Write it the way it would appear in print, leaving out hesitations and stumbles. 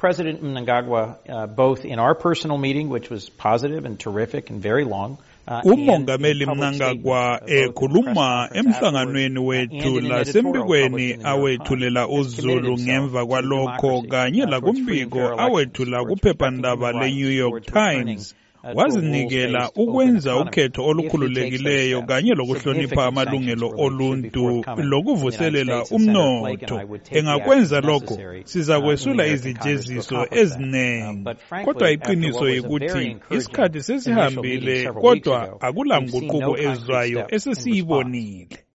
President Mnangagwa, both in our personal meeting, which was positive and terrific and very long, uMongameli Mnangagwa ekhuluma emhlanganweni wethu lasembikweni awethulela uZulu ngemva kwalokho kanye lakumbiko awethula kuphephandaba leNew York Times wazinikela ukwenza ukhetho olukhululekileyo kanye lokuhlonipha amalungelo oluntu lokuvuselela umnotho. Engakwenza lokho sizakwesula izijeziso eziningi. Kodwa iqiniso ukuthi isikhathi sesihambile kodwa akulanguquko ezwayo esesiyibonile.